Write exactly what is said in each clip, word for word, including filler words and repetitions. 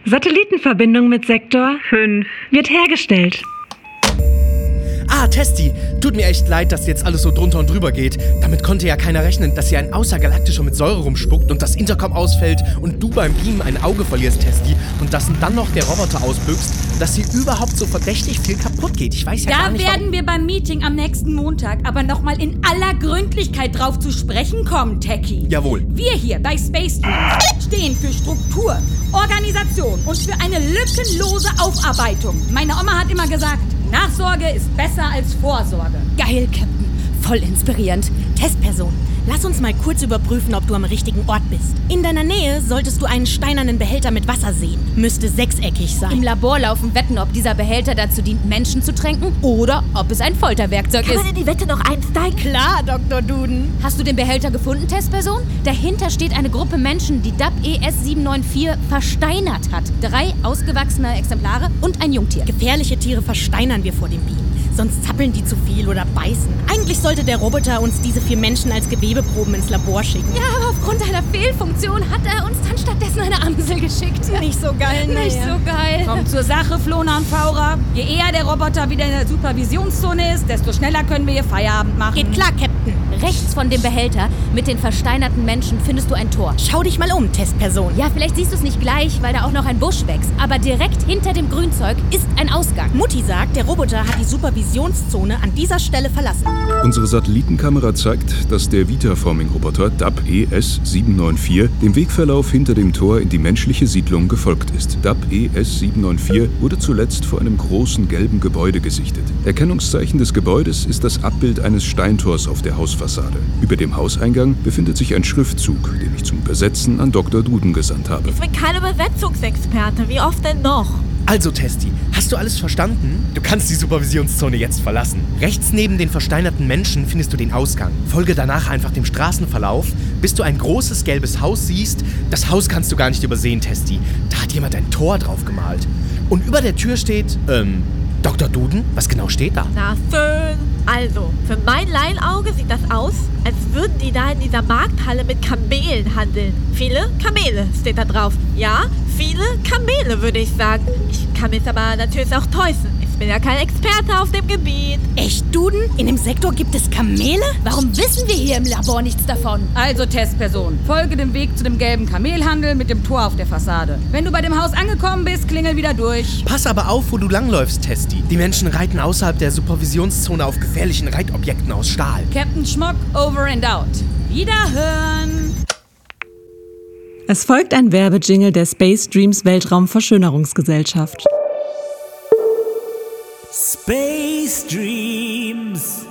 Satellitenverbindung mit Sektor fünf wird hergestellt. Ah, Testi, tut mir echt leid, dass jetzt alles so drunter und drüber geht. Damit konnte ja keiner rechnen, dass hier ein Außergalaktischer mit Säure rumspuckt und das Intercom ausfällt und du beim Beamen ein Auge verlierst, Testi, und dass dann noch der Roboter ausbüchst, dass hier überhaupt so verdächtig viel kaputt geht. Ich weiß ja da gar nicht, Da werden wir beim Meeting am nächsten Montag aber nochmal in aller Gründlichkeit drauf zu sprechen kommen, Techie. Jawohl. Wir hier bei Space Dreams stehen für Struktur, Organisation und für eine lückenlose Aufarbeitung. Meine Oma hat immer gesagt, Nachsorge ist besser als Vorsorge. Geil, Captain. Voll inspirierend. Testperson, lass uns mal kurz überprüfen, ob du am richtigen Ort bist. In deiner Nähe solltest du einen steinernen Behälter mit Wasser sehen. Müsste sechseckig sein. Im Labor laufen Wetten, ob dieser Behälter dazu dient, Menschen zu tränken oder ob es ein Folterwerkzeug Kann ist. man in die Wette noch einsteigen? Klar, Doktor Duden. Hast du den Behälter gefunden, Testperson? Dahinter steht eine Gruppe Menschen, die D A P E S sieben neun vier versteinert hat. Drei ausgewachsene Exemplare und ein Jungtier. Gefährliche Tiere versteinern wir vor dem Beam. Sonst zappeln die zu viel oder beißen. Eigentlich sollte der Roboter uns diese vier Menschen als Gewebeproben ins Labor schicken. Ja, aber aufgrund einer Fehlfunktion hat er uns dann stattdessen eine Amsel geschickt. Nicht so geil, ne? Nicht so geil. Kommt zur Sache, Flona und Faurer. Je eher der Roboter wieder in der Supervisionszone ist, desto schneller können wir hier Feierabend machen. Geht klar, Captain. Rechts von dem Behälter mit den versteinerten Menschen findest du ein Tor. Schau dich mal um, Testperson. Ja, vielleicht siehst du es nicht gleich, weil da auch noch ein Busch wächst. Aber direkt hinter dem Grünzeug ist ein Ausgang. Mutti sagt, der Roboter hat die Supervisionszone an dieser Stelle verlassen. Unsere Satellitenkamera zeigt, dass der Vitaforming-Roboter D A P E S sieben neun vier dem Wegverlauf hinter dem Tor in die menschliche Siedlung gefolgt ist. D A P E S sieben neun vier wurde zuletzt vor einem großen gelben Gebäude gesichtet. Erkennungszeichen des Gebäudes ist das Abbild eines Steintors auf der Hausfassade. Über dem Hauseingang befindet sich ein Schriftzug, den ich zum Übersetzen an Doktor Duden gesandt habe. Ich bin kein Übersetzungsexperte. Wie oft denn noch? Also, Testi, hast du alles verstanden? Du kannst die Supervisionszone jetzt verlassen. Rechts neben den versteinerten Menschen findest du den Ausgang. Folge danach einfach dem Straßenverlauf, bis du ein großes gelbes Haus siehst. Das Haus kannst du gar nicht übersehen, Testi. Da hat jemand ein Tor drauf gemalt. Und über der Tür steht, ähm, Doktor Duden? Was genau steht da? Na schön. Also, für mein Laienauge sieht das aus, als würden die da in dieser Markthalle mit Kamelen handeln. Viele Kamele steht da drauf. Ja, viele Kamele, würde ich sagen. Ich kann mich aber natürlich auch täuschen. Ich bin ja kein Experte auf dem Gebiet. Echt, Duden? In dem Sektor gibt es Kamele? Warum wissen wir hier im Labor nichts davon? Also, Testperson, folge dem Weg zu dem gelben Kamelhandel mit dem Tor auf der Fassade. Wenn du bei dem Haus angekommen bist, klingel wieder durch. Pass aber auf, wo du langläufst, Testi. Die Menschen reiten außerhalb der Supervisionszone auf gefährlichen Reitobjekten aus Stahl. Captain Schmock, over and out. Wiederhören! Es folgt ein Werbejingle der Space Dreams Weltraumverschönerungsgesellschaft. Space Dreams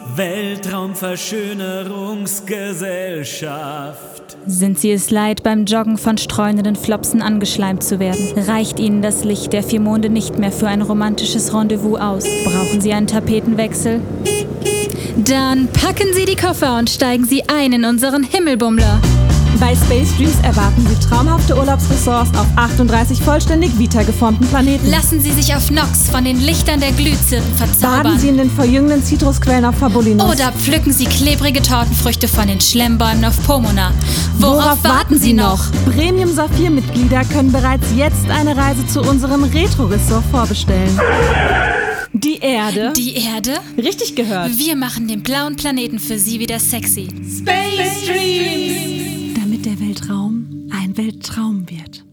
Weltraumverschönerungsgesellschaft. Sind Sie es leid, beim Joggen von streunenden Flopsen angeschleimt zu werden? Reicht Ihnen das Licht der vier Monde nicht mehr für ein romantisches Rendezvous aus? Brauchen Sie einen Tapetenwechsel? Dann packen Sie die Koffer und steigen Sie ein in unseren Himmelbummler. Bei Space Dreams erwarten Sie traumhafte Urlaubsressorts auf achtunddreißig vollständig vitageformten Planeten. Lassen Sie sich auf Nox von den Lichtern der Glühzirpen verzaubern. Baden Sie in den verjüngenden Zitrusquellen auf Fabulinus. Oder pflücken Sie klebrige Tortenfrüchte von den Schlemmbäumen auf Pomona. Worauf, Worauf warten Sie noch? Premium-Saphir-Mitglieder können bereits jetzt eine Reise zu unserem Retro-Ressort vorbestellen. Die Erde. Die Erde? Richtig gehört. Wir machen den blauen Planeten für Sie wieder sexy. Space Dreams! Damit der Weltraum ein Welttraum wird.